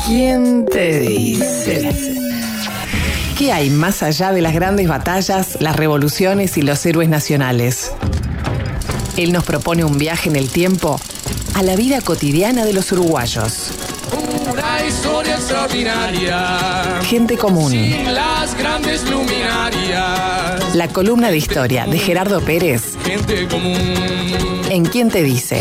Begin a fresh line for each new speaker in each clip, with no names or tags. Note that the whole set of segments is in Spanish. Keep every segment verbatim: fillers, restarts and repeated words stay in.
¿Quién te dice? ¿Qué hay más allá de las grandes batallas, las revoluciones y los héroes nacionales? Él nos propone un viaje en el tiempo a la vida cotidiana de los uruguayos.
Una historia extraordinaria.
Gente común.
Sin las grandes luminarias.
La columna de historia de Gerardo Pérez.
Gente común.
¿En Quién te dice?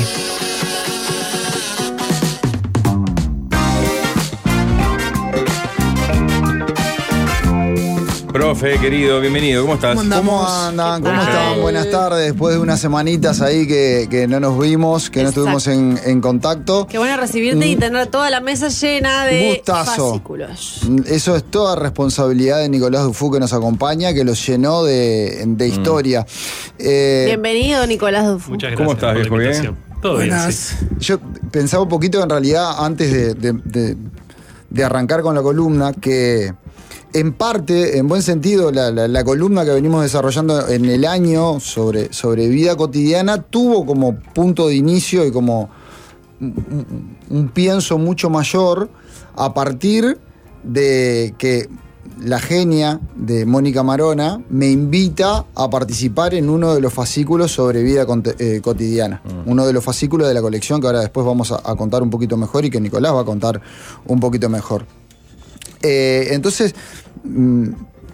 Profe, querido, bienvenido, ¿cómo estás?
¿Cómo andamos? ¿Cómo andan? ¿Cómo
tal?
están? Buenas tardes. Después de unas semanitas ahí que, que no nos vimos, que
Exacto.
no estuvimos en, en contacto.
Qué bueno recibirte
Mm.
y tener toda la mesa llena de
Gustazo.
fascículos.
Eso es toda responsabilidad de Nicolás Dufú, que nos acompaña, que los llenó de, de historia. Eh,
Bienvenido, Nicolás Dufú.
Muchas gracias.
¿Cómo estás,
por la
viejo? ¿Bien?
invitación. Todo bien, sí.
Yo pensaba un poquito, en realidad, antes de, de- de- de arrancar con la columna, que en parte, en buen sentido, la, la- la columna que venimos desarrollando en el año sobre, sobre vida cotidiana tuvo como punto de inicio y como un, un- un pienso mucho mayor a partir de que la genia de Mónica Marona me invita a participar en uno de los fascículos sobre vida conte- eh, cotidiana. Uno de los fascículos de la colección que ahora después vamos a, a contar un poquito mejor y que Nicolás va a contar un poquito mejor. Eh, entonces, mm,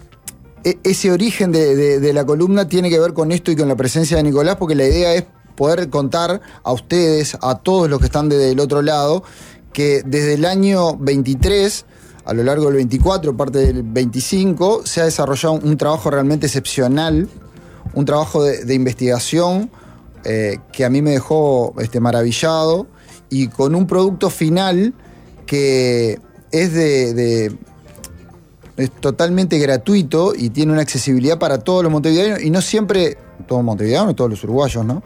e- ese origen de, de- de la columna tiene que ver con esto y con la presencia de Nicolás, porque la idea es poder contar a ustedes, a todos los que están del otro lado, que desde el año veintitrés, a lo largo del veinticuatro, parte del veinticinco, se ha desarrollado un, un trabajo realmente excepcional, un trabajo de, de investigación eh, que a mí me dejó este, maravillado, y con un producto final que es de, de- es totalmente gratuito y tiene una accesibilidad para todos los montevideanos, y no siempre, todos los montevideanos, todos los uruguayos, ¿no?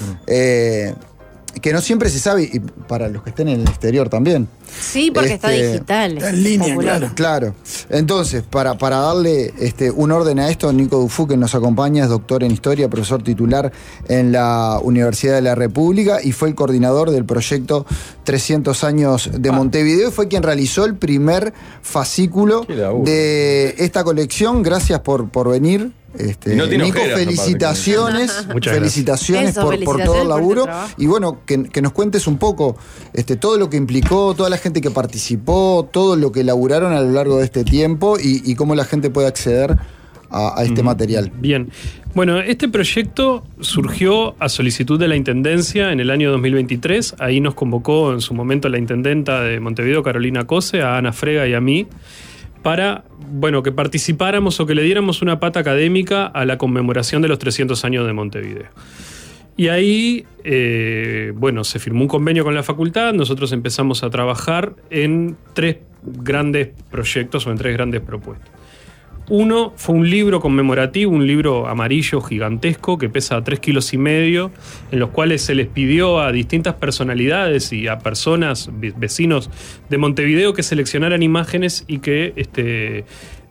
Eh, que no siempre se sabe, y para los que estén en el exterior también.
Sí, porque está
Este,
digital.
está en línea,
popular.
claro. Claro. Entonces, para, para darle este, un orden a esto, Nico Dufú, que nos acompaña, es doctor en Historia, profesor titular en la Universidad de la República y fue el coordinador del proyecto trescientos años de Montevideo, y fue quien realizó el primer fascículo
Qué laburo.
de esta colección. Gracias por, por venir. Este,
Y no tiene
Nico,
ojeras, aparte.
felicitaciones,
Muchas
felicitaciones
Eso,
por, por
felicitaciones
todo el
por
laburo.
este trabajo.
Y bueno, que, que nos cuentes un poco este, todo lo que implicó, toda la gente que participó, todo lo que elaboraron a lo largo de este tiempo y, y cómo la gente puede acceder a, a este material.
Bien. Bueno, este proyecto surgió a solicitud de la Intendencia en el año dos mil veintitrés. Ahí nos convocó en su momento la Intendenta de Montevideo, Carolina Cose, a Ana Frega y a mí, para, bueno, que participáramos o que le diéramos una pata académica a la conmemoración de los trescientos años de Montevideo. Y ahí, eh, bueno, se firmó un convenio con la facultad, nosotros empezamos a trabajar en tres grandes proyectos o en tres grandes propuestas. Uno fue un libro conmemorativo, un libro amarillo gigantesco que pesa tres kilos y medio, en los cuales se les pidió a distintas personalidades y a personas, ve- vecinos de Montevideo, que seleccionaran imágenes y que este,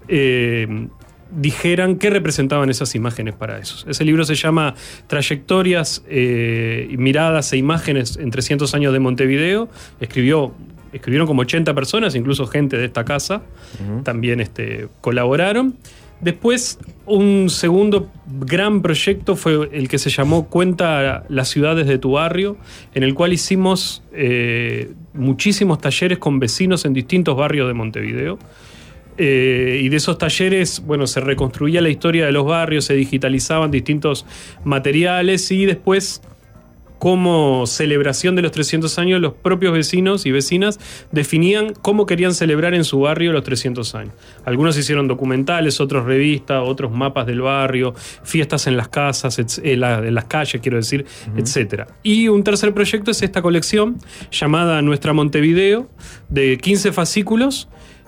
eh, dijeran qué representaban esas imágenes para esos. Ese libro se llama Trayectorias, eh, miradas e imágenes en trescientos años de Montevideo. Escribió... Escribieron como ochenta personas, incluso gente de esta casa, uh-huh. también este, colaboraron. Después, un segundo gran proyecto fue el que se llamó Cuenta las ciudades de tu barrio, en el cual hicimos eh, muchísimos talleres con vecinos en distintos barrios de Montevideo. Eh, y de esos talleres, bueno, se reconstruía la historia de los barrios, se digitalizaban distintos materiales y después, como celebración de los trescientos años, los propios vecinos y vecinas definían cómo querían celebrar en su barrio los trescientos años. Algunos hicieron documentales, otros revistas, otros mapas del barrio, fiestas en las casas, en, la, en las calles, quiero decir, uh-huh. etcétera. Y un tercer proyecto es esta colección llamada Nuestra Montevideo, de quince fascículos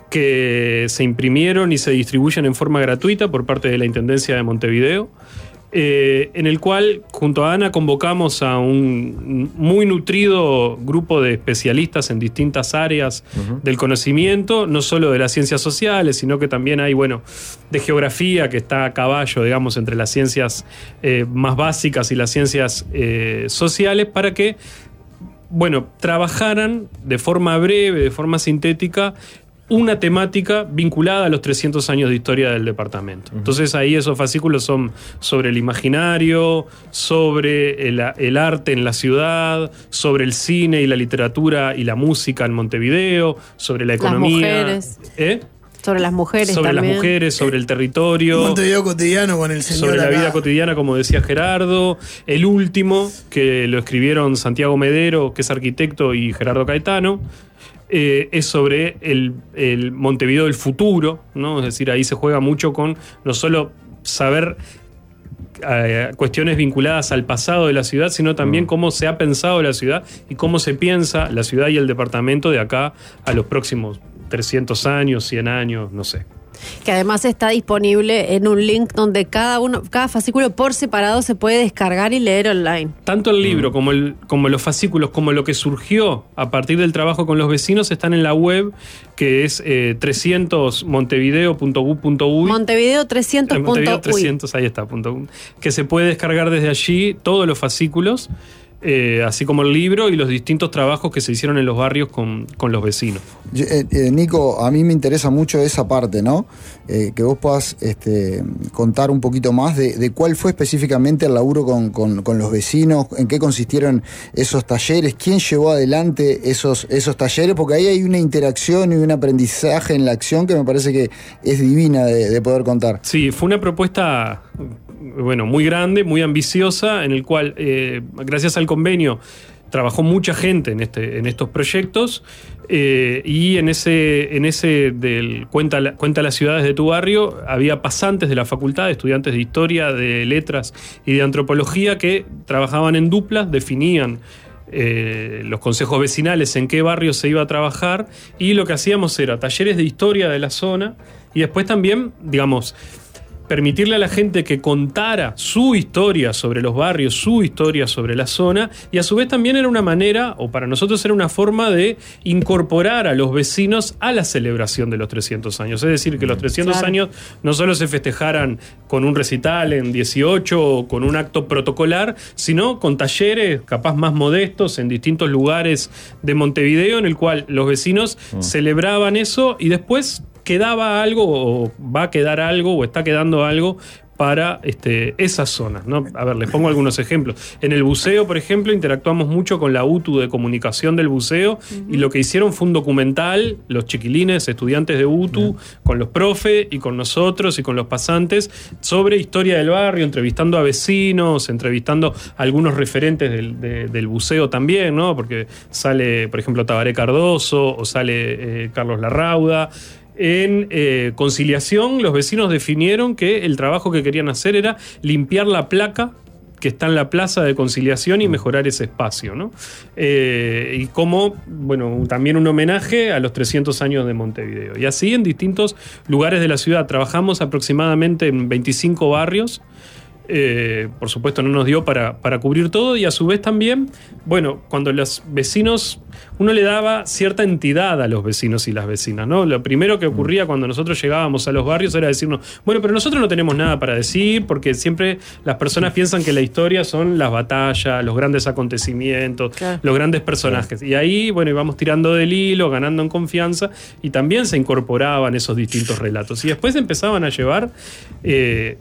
que se imprimieron y se distribuyen en forma gratuita por parte de la Intendencia de Montevideo. Eh, en el cual junto a Ana convocamos a un muy nutrido grupo de especialistas en distintas áreas uh-huh. del conocimiento, no solo de las ciencias sociales, sino que también hay, bueno, de geografía, que está a caballo, digamos, entre las ciencias eh, más básicas y las ciencias eh, sociales, para que bueno, trabajaran de forma breve, de forma sintética, una temática vinculada a los trescientos años de historia del departamento. Uh-huh. Entonces ahí esos fascículos son sobre el imaginario, sobre el, el arte en la ciudad, sobre el cine y la literatura y la música en Montevideo, sobre la economía.
Las mujeres.
¿Eh?
Sobre las mujeres
sobre
también.
las mujeres, sobre el territorio.
Montevideo cotidiano con el señor
Sobre la
acá.
vida cotidiana, como decía Gerardo. El último, que lo escribieron Santiago Medero, que es arquitecto, y Gerardo Caetano. Eh, es sobre el, el Montevideo del futuro, ¿no? Es decir, ahí se juega mucho con no solo saber eh, cuestiones vinculadas al pasado de la ciudad, sino también mm. cómo se ha pensado la ciudad y cómo se piensa la ciudad y el departamento de acá a los próximos trescientos años, cien años, no sé.
Que además está disponible en un link donde cada uno, cada fascículo por separado se puede descargar y leer online.
Tanto el libro como, el, como los fascículos, como lo que surgió a partir del trabajo con los vecinos, están en la web, que es eh, trescientos montevideo punto gov punto uy.
Montevideo trescientos punto uy.
Montevideo trescientos, ahí está, punto uy. Que se puede descargar desde allí todos los fascículos. Eh, así como el libro y los distintos trabajos que se hicieron en los barrios con, con los vecinos.
Eh, eh, Nico, a mí me interesa mucho esa parte, ¿no? Eh, que vos puedas este, contar un poquito más de, de cuál fue específicamente el laburo con, con, con los vecinos, en qué consistieron esos talleres, quién llevó adelante esos, esos talleres, porque ahí hay una interacción y un aprendizaje en la acción que me parece que es divina de, de poder contar.
Sí, fue una propuesta, bueno, muy grande, muy ambiciosa, en el cual, eh, gracias al convenio, trabajó mucha gente en, este, en estos proyectos, eh, y en ese, en ese del cuenta, cuenta las ciudades de tu barrio, había pasantes de la facultad, estudiantes de historia, de letras y de antropología, que trabajaban en duplas, definían eh, los consejos vecinales en qué barrio se iba a trabajar, y lo que hacíamos era talleres de historia de la zona, y después también, digamos, permitirle a la gente que contara su historia sobre los barrios, su historia sobre la zona, y a su vez también era una manera, o para nosotros era una forma de incorporar a los vecinos a la celebración de los trescientos años. Es decir, que los trescientos claro. años no solo se festejaran con un recital en dieciocho o con un acto protocolar, sino con talleres capaz más modestos en distintos lugares de Montevideo, en el cual los vecinos mm. celebraban eso y después quedaba algo, o va a quedar algo, o está quedando algo para este, esas zonas, ¿no? A ver, les pongo algunos ejemplos. En el buceo, por ejemplo, interactuamos mucho con la U T U de comunicación del buceo, uh-huh. y lo que hicieron fue un documental, los chiquilines, estudiantes de U T U, uh-huh. con los profes y con nosotros y con los pasantes, sobre historia del barrio, entrevistando a vecinos, entrevistando a algunos referentes del, de, del buceo también, ¿no? Porque sale, por ejemplo, Tabaré Cardoso, o sale eh, Carlos Larrauda. En eh, Conciliación, los vecinos definieron que el trabajo que querían hacer era limpiar la placa que está en la plaza de Conciliación y mejorar ese espacio, ¿no? Eh, y como, bueno, también un homenaje a los trescientos años de Montevideo. Y así en distintos lugares de la ciudad. Trabajamos aproximadamente en veinticinco barrios. Eh, por supuesto no nos dio para, para cubrir todo, y a su vez también, bueno, cuando los vecinos, uno le daba cierta entidad a los vecinos y las vecinas, ¿no? Lo primero que ocurría cuando nosotros llegábamos a los barrios era decirnos, bueno, pero nosotros no tenemos nada para decir, porque siempre las personas piensan que la historia son las batallas, los grandes acontecimientos, claro. los grandes personajes, y ahí, bueno, íbamos tirando del hilo, ganando en confianza, y también se incorporaban esos distintos relatos, y después empezaban a llevar eh,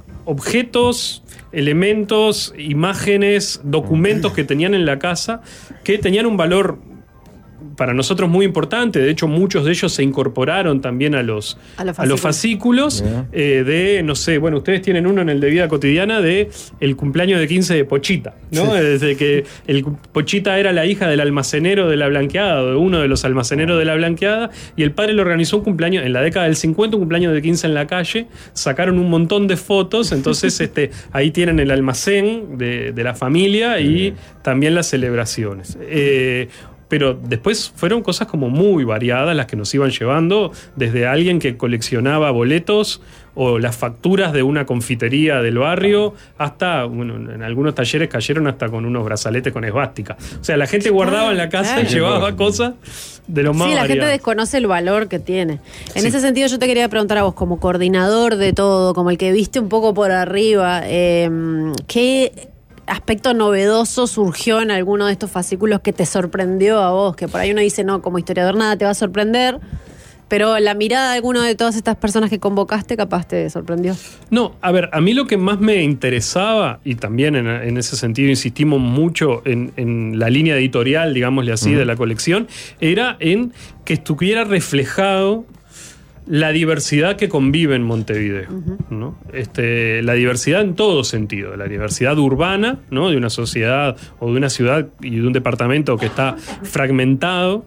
objetos, elementos, imágenes, documentos que tenían en la casa, que tenían un valor para nosotros muy importante. De hecho, muchos de ellos se incorporaron también a los, a los fascículos, a los fascículos eh, de, no sé, bueno, ustedes tienen uno en el de Vida Cotidiana de el cumpleaños de quince de Pochita, ¿no? Sí. Desde que el Pochita era la hija del almacenero de la Blanqueada, o de uno de los almaceneros de la Blanqueada, y el padre le organizó un cumpleaños, en la década del cincuenta, un cumpleaños de quince en la calle, sacaron un montón de fotos, entonces este, ahí tienen el almacén de, de la familia y también las celebraciones. Eh, Pero después fueron cosas como muy variadas las que nos iban llevando, desde alguien que coleccionaba boletos o las facturas de una confitería del barrio, hasta, bueno, en algunos talleres cayeron hasta con unos brazaletes con esvástica. O sea, la gente guardaba claro, en la casa claro. y llevaba cosas de lo más
Sí, la
variadas.
gente desconoce el valor que tiene. En
sí.
ese sentido, yo te quería preguntar a vos, como coordinador de todo, como el que viste un poco por arriba, eh, ¿qué aspecto novedoso surgió en alguno de estos fascículos que te sorprendió a vos? Que por ahí uno dice, no, como historiador nada te va a sorprender, pero la mirada de alguno de todas estas personas que convocaste capaz te sorprendió.
No, a ver, a mí lo que más me interesaba, y también en, en ese sentido insistimos mucho en, en la línea editorial, digámosle así, uh-huh. de la colección, era en que estuviera reflejado la diversidad que convive en Montevideo, uh-huh. ¿no? Este, la diversidad en todo sentido, la diversidad urbana, ¿no? De una sociedad o de una ciudad y de un departamento que está fragmentado,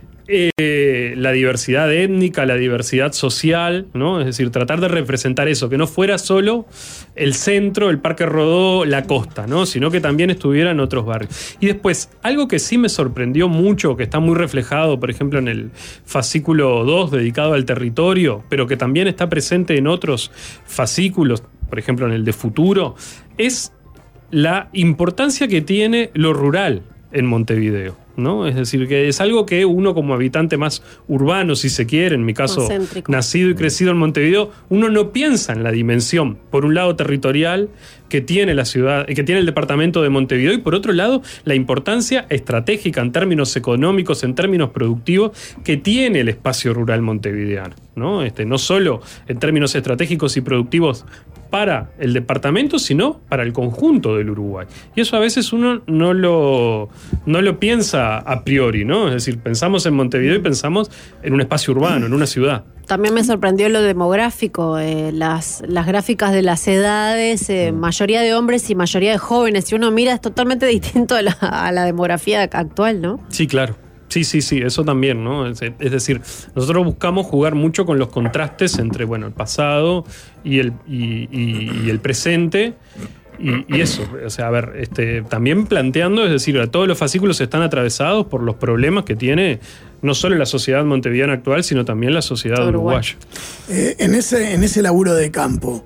eh, la diversidad étnica, la diversidad social, ¿no? Es decir, tratar de representar eso, que no fuera solo el centro, el Parque Rodó, la costa, ¿no? Sino que también estuviera en otros barrios. Y después, algo que sí me sorprendió mucho, que está muy reflejado, por ejemplo, en el fascículo dos dedicado al territorio, pero que también está presente en otros fascículos, por ejemplo, en el de Futuro, es la importancia que tiene lo rural en Montevideo, ¿no? Es decir, que es algo que uno como habitante más urbano, si se quiere, en mi caso nacido y crecido en Montevideo, uno no piensa en la dimensión, por un lado territorial, que tiene la ciudad, que tiene el departamento de Montevideo, y por otro lado, la importancia estratégica en términos económicos, en términos productivos, que tiene el espacio rural montevideano, ¿no? Este, no solo en términos estratégicos y productivos para el departamento, sino para el conjunto del Uruguay. Y eso a veces uno no lo, no lo piensa a priori, ¿no? Es decir, pensamos en Montevideo y pensamos en un espacio urbano, en una ciudad.
También me sorprendió lo demográfico, eh, las, las gráficas de las edades, eh, mm. mayoría de hombres y mayoría de jóvenes. Si uno mira, es totalmente distinto a la, a la demografía actual, ¿no?
Sí, claro. Sí, sí, sí, eso también, ¿no? Es, es decir, nosotros buscamos jugar mucho con los contrastes entre, bueno, el pasado y el, y, y, y el presente. Y, y eso, o sea, a ver, este, también planteando, es decir, todos los fascículos están atravesados por los problemas que tiene no solo la sociedad montevideana actual, sino también la sociedad uruguaya.
Eh, en ese, en ese laburo de campo,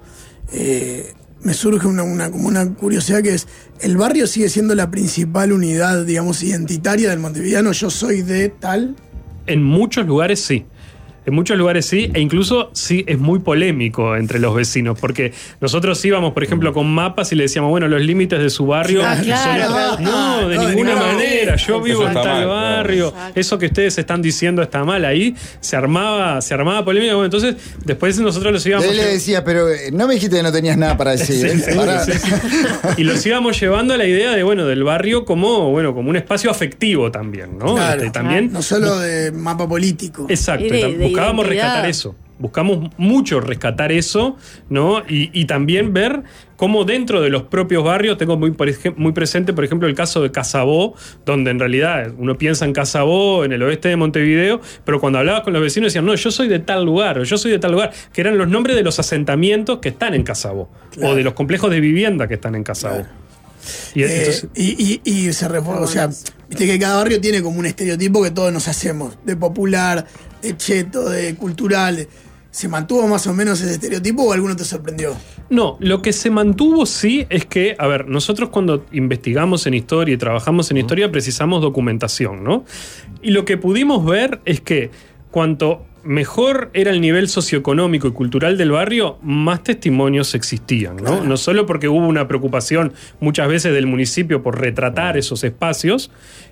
eh, me surge una, una, como una curiosidad, que es, ¿el barrio sigue siendo la principal unidad, digamos, identitaria del montevideano? Yo soy de tal.
En muchos lugares sí. En muchos lugares sí, e incluso sí es muy polémico entre los vecinos, porque nosotros íbamos, por ejemplo, con mapas y le decíamos, bueno, los límites de su barrio
ah, claro.
son... No, de no, ninguna de manera, yo vivo en tal mal, barrio, claro. Eso que ustedes están diciendo está mal. Ahí se armaba, se armaba polémica. Bueno, entonces, después nosotros los íbamos...
Él le decía, pero no me dijiste que no tenías nada para decir. Sí, ¿eh? para...
sí, sí. Y los íbamos llevando a la idea de, bueno, del barrio como, bueno, como un espacio afectivo también, ¿no?
Claro,
este, también,
no solo de mapa político.
Exacto, de, de buscábamos rescatar eso. Buscamos mucho rescatar eso, ¿no? Y, y también ver cómo dentro de los propios barrios, tengo muy, muy presente, por ejemplo, el caso de Casabó, donde en realidad uno piensa en Casabó, en el oeste de Montevideo, pero cuando hablabas con los vecinos decían, no, yo soy de tal lugar, o yo soy de tal lugar, que eran los nombres de los asentamientos que están en Casabó, claro. O de los complejos de vivienda que están en Casabó.
Claro. Y, eh, entonces, y, y, y se reforma, o sea, viste que cada barrio tiene como un estereotipo que todos nos hacemos, de popular, de cheto, de cultural. ¿Se mantuvo más o menos ese estereotipo o alguno te sorprendió?
No, lo que se mantuvo sí es que, a ver, nosotros cuando investigamos en historia y trabajamos en historia precisamos documentación, ¿no? Y lo que pudimos ver es que cuanto mejor era el nivel socioeconómico y cultural del barrio, más testimonios existían, ¿no? Claro. No solo porque hubo una preocupación muchas veces del municipio por retratar esos espacios,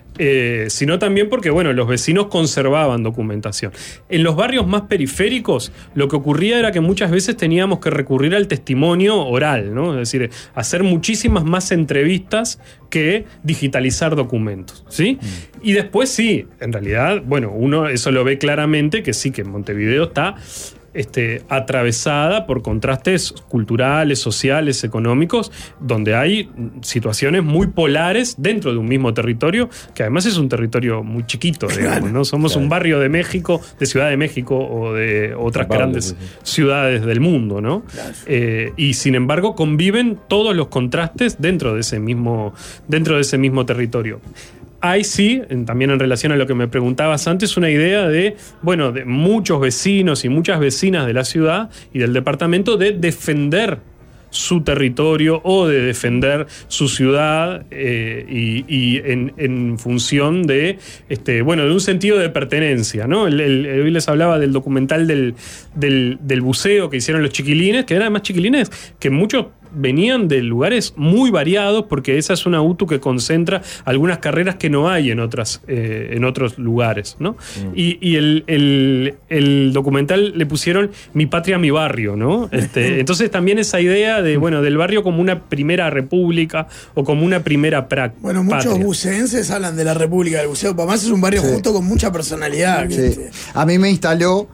eh, sino también porque, bueno, los vecinos conservaban documentación. En los barrios más periféricos, lo que ocurría era que muchas veces teníamos que recurrir al testimonio oral, ¿no? Es decir, hacer muchísimas más entrevistas que digitalizar documentos, ¿sí? Mm. Y después sí, en realidad, bueno, uno eso lo ve claramente, que sí, que Montevideo está este, atravesada por contrastes culturales, sociales, económicos, donde hay situaciones muy polares dentro de un mismo territorio, que además es un territorio muy chiquito, digamos, ¿no? Somos claro. un barrio de México, de Ciudad de México o de otras Pablo, grandes sí. ciudades del mundo, ¿no? Claro. Eh, y sin embargo conviven todos los contrastes dentro de ese mismo, dentro de ese mismo territorio. Hay sí, también en relación a lo que me preguntabas antes, una idea de, bueno, de muchos vecinos y muchas vecinas de la ciudad y del departamento de defender su territorio o de defender su ciudad eh, y, y en, en función de, este, bueno, de un sentido de pertenencia, ¿no? El, el, hoy les hablaba del documental del, del, del buceo que hicieron los chiquilines, que eran además chiquilines que muchos venían de lugares muy variados, porque esa es una U T U que concentra algunas carreras que no hay en otras eh, en otros lugares, ¿no? Mm. Y, y el, el, el documental le pusieron Mi patria, mi barrio, ¿no? Este, entonces también esa idea de, bueno, del barrio como una primera república o como una primera práctica.
Bueno, muchos buceenses hablan de la República del Buceo. Para más es un barrio
sí.
justo con mucha personalidad.
Sí. A mí me instaló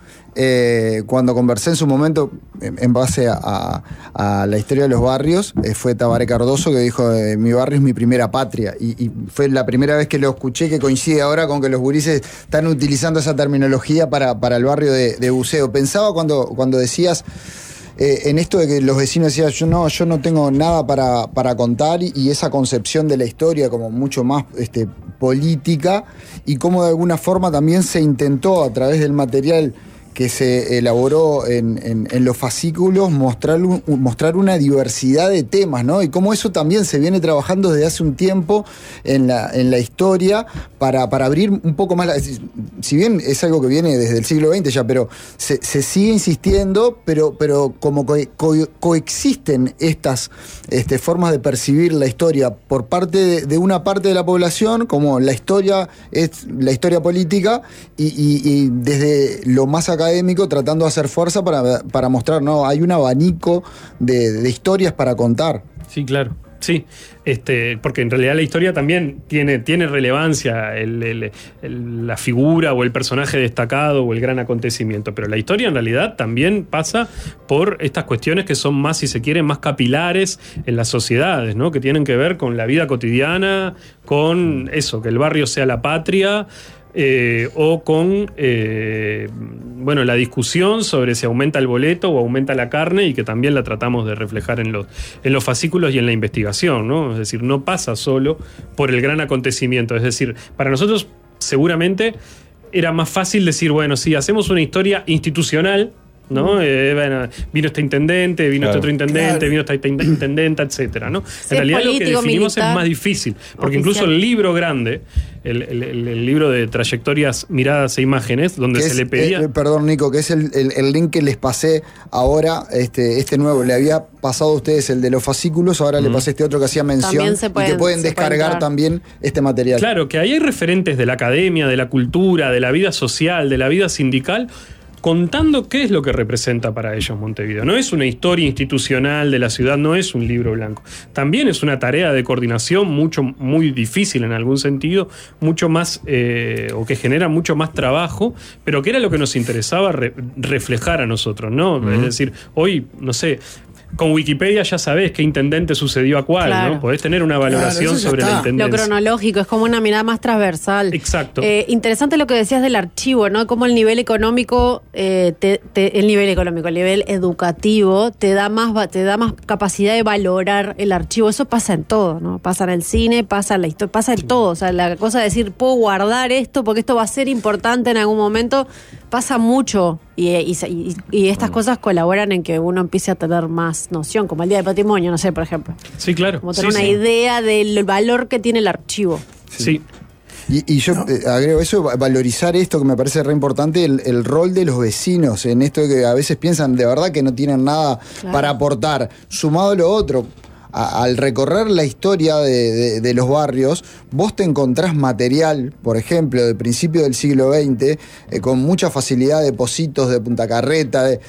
Eh, cuando conversé en su momento en, en base a, a, a la historia de los barrios, eh, fue Tabaré Cardoso que dijo eh, mi barrio es mi primera patria, y, y fue la primera vez que lo escuché, que coincide ahora con que los gurises están utilizando esa terminología para, para el barrio de, de Buceo. Pensaba cuando, cuando decías eh, en esto de que los vecinos decían yo no, yo no tengo nada para, para contar, y, y esa concepción de la historia como mucho más este, política, y cómo de alguna forma también se intentó a través del material que se elaboró en, en, en los fascículos mostrar, un, mostrar una diversidad de temas, ¿no? Y cómo eso también se viene trabajando desde hace un tiempo en la, en la historia para, para abrir un poco más la, si bien es algo que viene desde el siglo veinte ya, pero se, se sigue insistiendo, pero, pero como co, co, coexisten estas este, formas de percibir la historia por parte de, de una parte de la población, como la historia es la historia política, y, y, y desde lo más acá académico tratando de hacer fuerza para, para mostrar, no, hay un abanico de, de historias para contar.
Sí, claro. Sí, este, porque en realidad la historia también tiene, tiene relevancia, el, el, el, la figura o el personaje destacado o el gran acontecimiento, pero la historia en realidad también pasa por estas cuestiones que son más, si se quiere, más capilares en las sociedades, ¿no? Que tienen que ver con la vida cotidiana, con eso, que el barrio sea la patria. Eh, o con eh, bueno, la discusión sobre si aumenta el boleto o aumenta la carne, y que también la tratamos de reflejar en los, en los fascículos y en la investigación, ¿no? Es decir, no pasa solo por el gran acontecimiento. Es decir, para nosotros seguramente era más fácil decir, bueno, sí, hacemos una historia institucional, ¿no? Eh, bueno, vino este intendente, vino claro. este otro intendente, claro. vino esta intendenta, etcétera, ¿no?
Sí,
en realidad
político,
lo que definimos
militar,
es más difícil, porque
oficial.
Incluso el libro grande, el, el, el, el libro de trayectorias, miradas e imágenes, donde se
es,
le pedía...
Eh, perdón, Nico, que es el, el, el link que les pasé ahora, este, este nuevo, le había pasado a ustedes el de los fascículos, ahora mm. le pasé este otro que hacía mención, pueden, y que pueden descargar también este material.
Claro, que ahí hay referentes de la academia, de la cultura, de la vida social, de la vida sindical, contando qué es lo que representa para ellos Montevideo. No es una historia institucional de la ciudad, no es un libro blanco. También es una tarea de coordinación mucho, muy difícil en algún sentido, mucho más, eh, o que genera mucho más trabajo, pero que era lo que nos interesaba re, reflejar a nosotros, ¿no? Uh-huh. Es decir, hoy, no sé, con Wikipedia ya sabés qué intendente sucedió a cuál, claro. ¿no? Podés tener una valoración claro, sobre la intendencia.
Lo cronológico, es como una mirada más transversal.
Exacto.
Eh, interesante lo que decías del archivo, ¿no? Como el nivel económico, eh, te, te, el nivel económico, el nivel educativo, te da más, te da más capacidad de valorar el archivo. Eso pasa en todo, ¿no? Pasa en el cine, pasa en la historia, pasa en sí. todo. O sea, la cosa de decir, puedo guardar esto porque esto va a ser importante en algún momento, pasa mucho. Y, y, y, y estas cosas colaboran en que uno empiece a tener más noción, como el Día del Patrimonio, no sé, por ejemplo.
Sí, claro.
Como tener
sí,
una
sí.
idea del valor que tiene el archivo.
Sí. sí.
Y, y yo no. eh, agrego eso, valorizar esto que me parece re importante, el, el rol de los vecinos, en esto que a veces piensan de verdad que no tienen nada claro. para aportar. Sumado a lo otro, a, al recorrer la historia de, de, de los barrios, vos te encontrás material, por ejemplo, del principio del siglo veinte, eh, con mucha facilidad de Pocitos, de Punta Carreta, de, eh,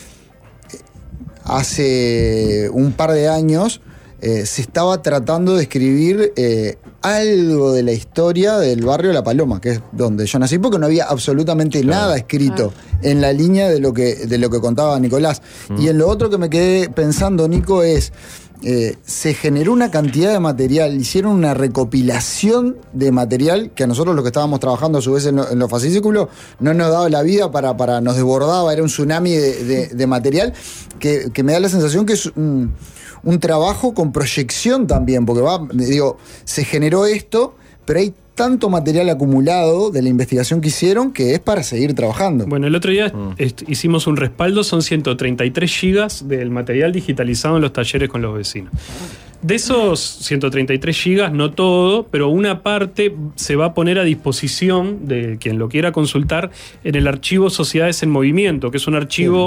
hace un par de años eh, se estaba tratando de escribir eh, algo de la historia del barrio La Paloma, que es donde yo nací, porque no había absolutamente claro. nada escrito claro. en la línea de lo que, de lo que contaba Nicolás. Mm. Y en lo otro que me quedé pensando, Nico, es... Eh, se generó una cantidad de material, hicieron una recopilación de material que a nosotros los que estábamos trabajando a su vez en, lo, en los fascículos no nos daba la vida para, para nos desbordaba, era un tsunami de, de, de material que, que me da la sensación que es un, un trabajo con proyección también, porque va, digo, se generó esto, pero hay tanto material acumulado de la investigación que hicieron que es para seguir trabajando.
Bueno, el otro día mm. hicimos un respaldo, son ciento treinta y tres gigas del material digitalizado en los talleres con los vecinos. De esos ciento treinta y tres gigas, no todo, pero una parte se va a poner a disposición de quien lo quiera consultar en el archivo Sociedades en Movimiento, que es un archivo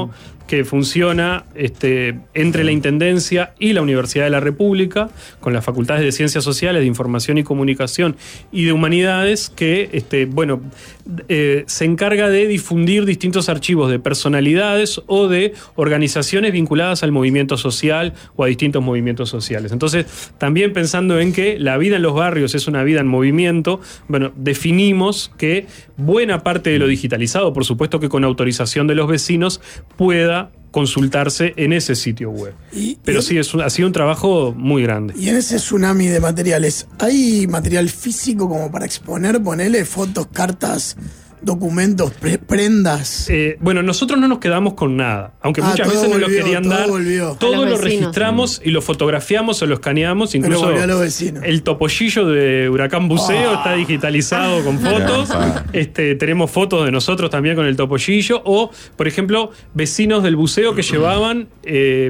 que funciona este, entre la Intendencia y la Universidad de la República, con las facultades de Ciencias Sociales, de Información y Comunicación y de Humanidades, que este, bueno, eh, se encarga de difundir distintos archivos de personalidades o de organizaciones vinculadas al movimiento social o a distintos movimientos sociales. Entonces, también pensando en que la vida en los barrios es una vida en movimiento, bueno, definimos que buena parte de lo digitalizado, por supuesto que con autorización de los vecinos, pueda consultarse en ese sitio web. Y, Pero y, sí, es un, ha sido un trabajo muy grande.
Y en ese tsunami de materiales, ¿hay material físico como para exponer, ponerle fotos, cartas, documentos, pre prendas?
Eh, bueno, nosotros no nos quedamos con nada, aunque ah, muchas veces nos lo querían todo dar. Volvió. Todo lo registramos y lo fotografiamos o lo escaneamos. Incluso el topollillo de Huracán Buceo oh. está digitalizado con fotos. este, tenemos fotos de nosotros también con el topollillo. O, por ejemplo, vecinos del buceo que llevaban Eh,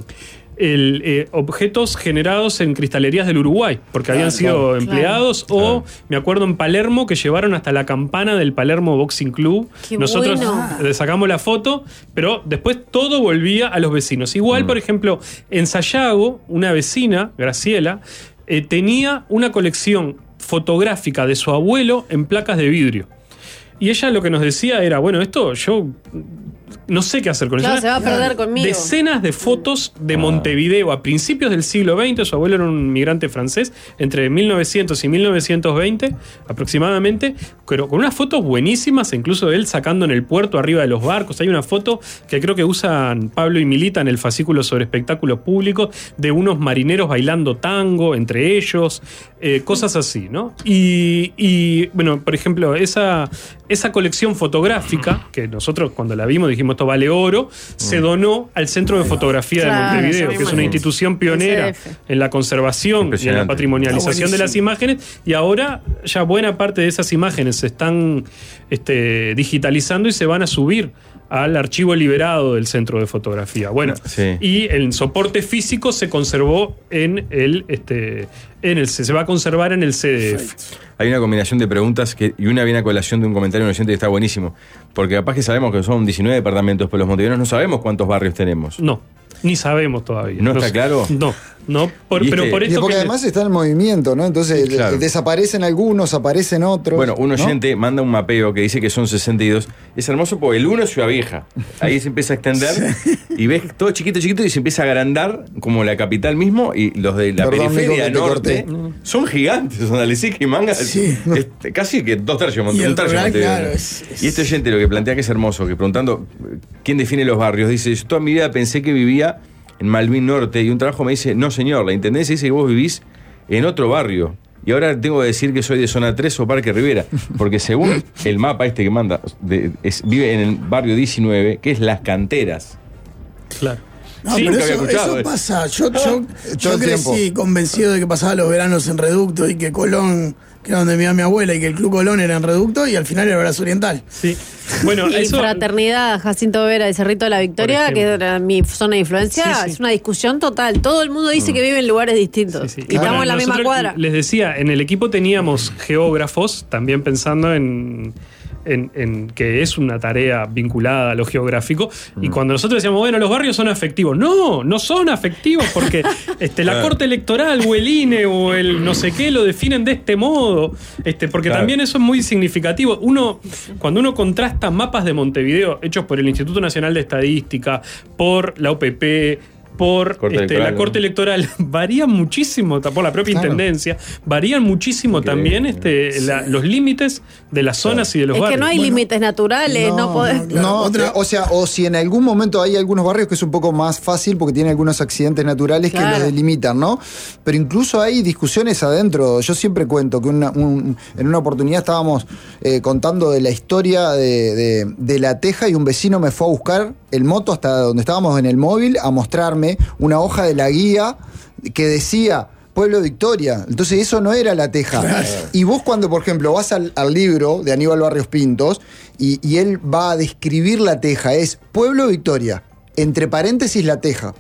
El, eh, objetos generados en cristalerías del Uruguay, porque claro, habían sido claro, empleados, claro. o claro. me acuerdo en Palermo que llevaron hasta la campana del Palermo Boxing Club. Qué Nosotros bueno. le sacamos la foto, pero después todo volvía a los vecinos. Igual, mm. por ejemplo, en Sayago, una vecina, Graciela, eh, tenía una colección fotográfica de su abuelo en placas de vidrio. Y ella lo que nos decía era, bueno, esto yo no sé qué hacer con eso.
Claro, se va a perder conmigo.
Decenas de fotos de Montevideo a principios del siglo veinte. Su abuelo era un migrante francés entre mil novecientos y mil novecientos veinte aproximadamente, pero con unas fotos buenísimas, incluso de él sacando en el puerto arriba de los barcos. Hay una foto que creo que usan Pablo y Milita en el fascículo sobre espectáculos públicos de unos marineros bailando tango entre ellos, eh, cosas así, ¿no? Y, y bueno, por ejemplo, esa, esa colección fotográfica, que nosotros cuando la vimos dijimos esto vale oro, se donó al Centro de Fotografía claro, de Montevideo, que es una institución pionera en la conservación y en la patrimonialización de las imágenes, y ahora ya buena parte de esas imágenes se están este, digitalizando y se van a subir al archivo liberado del Centro de Fotografía. Bueno, sí. y el soporte físico se conservó en el, este, en el, se va a conservar en el C D F.
Hay una combinación de preguntas que, y una viene a colación de un comentario de un oyente que está buenísimo, porque capaz que sabemos que son diecinueve departamentos, pero los montevideanos no sabemos cuántos barrios tenemos.
No, ni sabemos todavía.
¿No, no está claro?
No. No, por, pero por esto.
Y porque
que
además está en movimiento, ¿no? Entonces claro. desaparecen algunos, aparecen otros.
Bueno, un oyente ¿no? manda un mapeo que dice que son sesenta y dos. Es hermoso porque el uno es Ciudad Vieja. Ahí se empieza a extender sí. y ves todo chiquito, chiquito y se empieza a agrandar como la capital mismo. Y los de la Perdón, periferia norte son gigantes. Son Alesique y Manga. Sí. Este, casi que dos tercios.
Y,
un tercio
rural, claro, es, es...
y este oyente lo que plantea que es hermoso, que preguntando quién define los barrios, dice: yo toda mi vida pensé que vivía en Malvin Norte, y un trabajo me dice, no señor, la Intendencia dice que vos vivís en otro barrio, y ahora tengo que decir que soy de Zona tres o Parque Rivera, porque según el mapa este que manda, de, es, vive en el barrio diecinueve, que es Las Canteras.
Claro.
No, sí, pero eso, eso pasa. Yo, yo, yo crecí convencido de que pasaba los veranos en Reducto y que Colón, que era donde vivía mi abuela, y que el Club Colón era en Reducto y al final era Brazo Oriental.
Sí. Bueno,
y
eso...
Fraternidad, Jacinto Vera y Cerrito de la Victoria, que era mi zona de influencia, sí, sí. es una discusión total. Todo el mundo dice mm. que vive en lugares distintos. Sí, sí. Y claro, estamos en la misma cuadra.
Les decía, en el equipo teníamos geógrafos, también pensando en... En, en que es una tarea vinculada a lo geográfico, mm. y cuando nosotros decíamos, bueno, los barrios son afectivos, no, no son afectivos porque este, la claro. Corte Electoral o el I N E o el no sé qué lo definen de este modo, este, porque claro. también eso es muy significativo. Uno, cuando uno contrasta mapas de Montevideo hechos por el Instituto Nacional de Estadística, por la O P P, por corte este, la Corte Electoral, varían muchísimo, por la propia claro. Intendencia, varían muchísimo okay. también este, sí. la, los límites de las zonas claro. y de los
es
barrios.
Es que no hay bueno, límites naturales, no, no podés...
No, claro, no otra... o sea, o si en algún momento hay algunos barrios que es un poco más fácil porque tienen algunos accidentes naturales claro. que los delimitan, ¿no? Pero incluso hay discusiones adentro. Yo siempre cuento que una, un, en una oportunidad estábamos eh, contando de la historia de, de, de La Teja y un vecino me fue a buscar el moto hasta donde estábamos en el móvil a mostrarme una hoja de la guía que decía Pueblo Victoria. Entonces eso no era La Teja. Claro. Y vos cuando, por ejemplo, vas al, al libro de Aníbal Barrios Pintos y, y él va a describir La Teja, es Pueblo Victoria, entre paréntesis La Teja.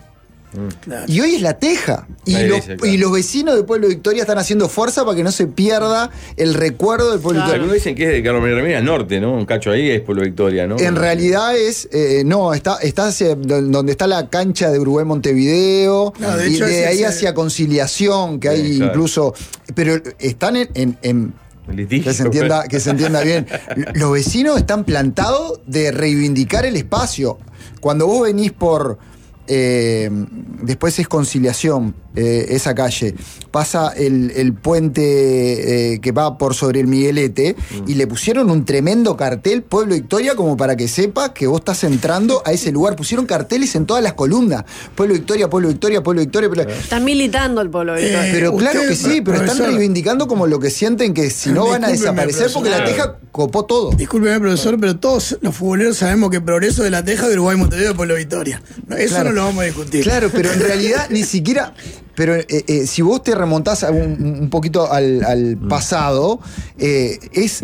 Claro.
Y hoy es La Teja. Y,
La
los,
iglesia, claro.
y los vecinos del Pueblo Victoria están haciendo fuerza para que no se pierda el recuerdo del Pueblo
Claro.
Victoria.
Algunos dicen que es de Carlos María Ramírez Norte, ¿no? Un cacho ahí es Pueblo Victoria, ¿no?
En realidad es, eh, no, está, está hacia donde está la cancha de Uruguay Montevideo,
No, de
y
hecho,
de
ese-
ahí
ese-
hacia Conciliación, que
Sí,
hay
claro.
incluso, pero están en, en- en-
El litigio.
que se entienda, que se entienda bien. Los vecinos están plantados de reivindicar el espacio. Cuando vos venís por eh, después es Conciliación, eh, esa calle, pasa el, el puente eh, que va por sobre el Miguelete, mm. y le pusieron un tremendo cartel Pueblo Victoria como para que sepas que vos estás entrando a ese lugar. Pusieron carteles en todas las columnas. Pueblo Victoria, Pueblo Victoria, Pueblo Victoria. Pueblo...
Están militando el Pueblo Victoria.
Eh,
Pero claro
usted,
que sí, pero están
profesor,
reivindicando como lo que sienten que si no van a
Discúlpeme,
desaparecer porque la
profesor.
Teja copó todo.
Discúlpeme, profesor, pero todos los futboleros sabemos que Progreso de La Teja de Uruguay Montevideo es Pueblo Victoria. No, eso
Claro.
no lo vamos a discutir.
Claro, pero en realidad ni siquiera. Pero eh, eh, si vos te remontás a un, un poquito al, al pasado, eh, es,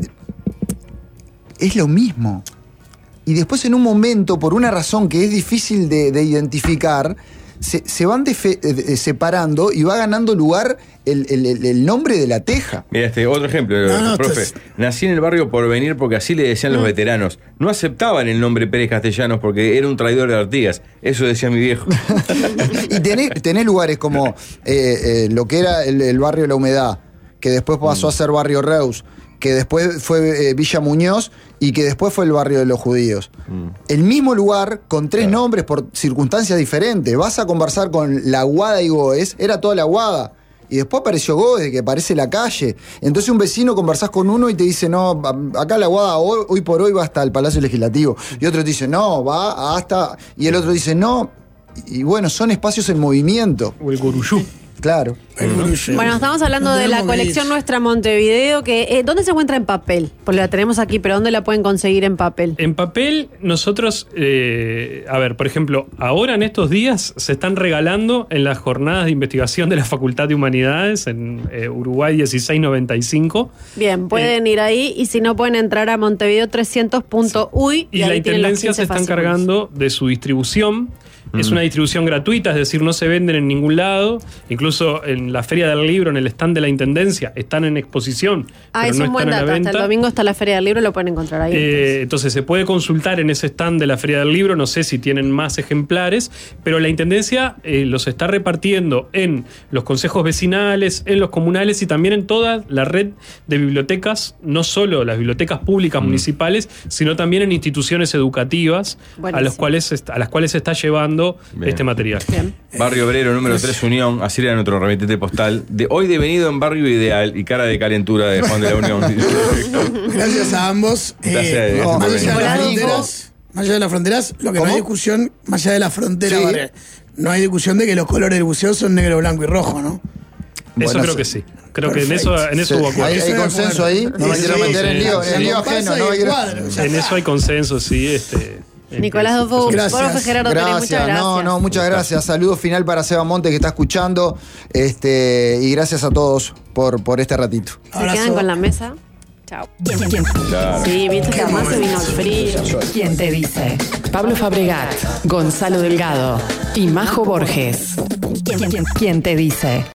es lo mismo. Y después, en un momento, por una razón que es difícil de, de identificar, se, se van defe- eh, separando y va ganando lugar el, el- el- el nombre de La Teja.
Mira, este otro ejemplo,
No, no,
profe.
esto
Nací en el barrio Porvenir porque así le decían los veteranos. No aceptaban el nombre Pérez Castellanos porque era un traidor de Artigas. Eso decía mi viejo.
Y tenés, tenés lugares como eh, eh, lo que era el, el barrio La Humedad, que después pasó a ser barrio Reus, que después fue eh, Villa Muñoz y que después fue el barrio de los judíos.
Mm.
El mismo lugar con tres nombres por circunstancias diferentes. Vas a conversar con La Aguada y Goes, era toda La Aguada. Y después apareció Goes, que parece la calle. Entonces un vecino conversás con uno y te dice, no, acá La Aguada hoy, hoy por hoy va hasta el Palacio Legislativo. Y otro te dice, no, va hasta... Y el otro dice, no. Y bueno, son espacios en movimiento.
O el Guruyú.
Claro.
Bueno, estamos hablando
No
de la
tenemos que
colección
ir.
Nuestra Montevideo, que eh, ¿dónde se encuentra en papel? Porque la tenemos aquí, pero ¿dónde la pueden conseguir en papel?
En papel, nosotros, eh, a ver, por ejemplo, ahora en estos días se están regalando en las jornadas de investigación de la Facultad de Humanidades en eh, Uruguay dieciséis noventa y cinco.
Bien, pueden ir ahí y si no pueden entrar a montevideo trescientos punto uy
Y,
y
la
ahí tienen los
Intendencia
quince
se están
fascículos.
cargando de su distribución. Es una distribución gratuita, es decir, no se venden en ningún lado. Incluso en la Feria del Libro, en el stand de la Intendencia, están en exposición,
Ah,
pero
es
no
un buen
están a
dato.
la
Hasta
venta.
el domingo está la Feria del Libro, lo pueden encontrar ahí.
Eh, entonces se puede consultar en ese stand de la Feria del Libro, no sé si tienen más ejemplares, pero la Intendencia eh, los está repartiendo en los consejos vecinales, en los comunales y también en toda la red de bibliotecas, no solo las bibliotecas públicas municipales, sino también en instituciones educativas a,
Buenísimo.
los cuales, est- a las cuales se está llevando
Bien.
este material.
Bien.
Barrio Obrero, número tres, Unión. Así era nuestro remitente postal. De hoy devenido en Barrio Ideal y cara de calentura de Juan de la Unión.
Gracias a ambos.
Gracias,
Eh,
gracias
más
por
allá de
venir.
las
Hola,
fronteras, más allá de las fronteras, lo que
¿Cómo?
no hay discusión, más allá de la frontera,
Sí.
barrio, no hay discusión de que los colores del buceo son negro, blanco y rojo, ¿no?
Eso
Bueno,
creo
sí.
que sí. Creo que en eso, en eso
Sí,
hubo acuerdo.
hay, hay consenso ahí, no me
Sí,
quiero
sí,
meter en
sí.
lío, en
La
lío
compasa
ajeno,
y
no me
el
quiero...
cuadro, ya
En
está.
eso hay consenso, sí. Este, en
Nicolás
que-
Dofo,
Gracias.
profe Gerardo Pérez, muchas
Gracias,
gracias.
no, no, muchas gracias. Saludo final para Seba Monte que está escuchando. Este, y gracias a todos por, por este ratito.
Se
Abrazo.
quedan con la mesa. Chao. Sí, viste que además se vino el frío.
¿Quién te dice? Pablo Fabregat, Gonzalo Delgado y Majo Borges. ¿Quién te dice?